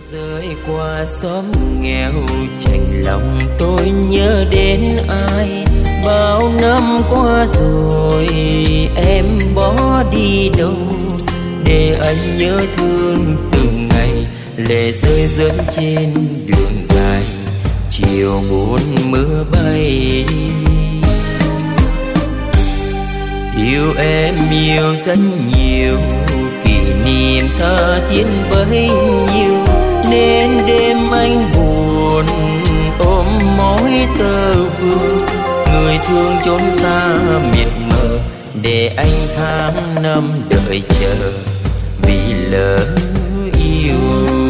rơi qua xóm nghèo chạnh lòng tôi nhớ đến ai. Bao năm qua rồi em bỏ đi đâu, để anh nhớ thương từng ngày. Lệ rơi rơi trên đường dài, chiều buồn mưa bay. Yêu em yêu rất nhiều, kỷ niệm tha thiết bấy nhiêu, nên đêm anh buồn ôm mỏi tơ vương. Người thương chốn xa miệt mờ, để anh tháng năm đợi chờ vì lỡ yêu.